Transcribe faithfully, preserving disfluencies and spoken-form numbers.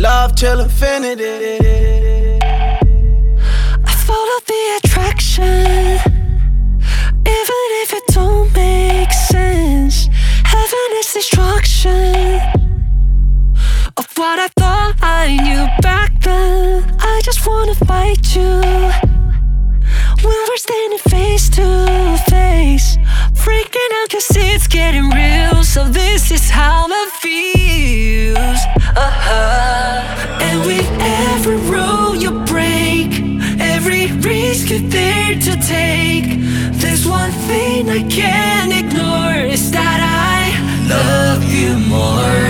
love till infinity. I follow the attraction, even if it don't make sense. Heaven is destruction of what I thought I knew back then. I just wanna fight you when we're standing face to face, freaking out cause it's getting real. So this is how it feels. Uh-huh. And with every rule you break, every risk you're there to take, there's one thing I can't ignore, is that I love you more.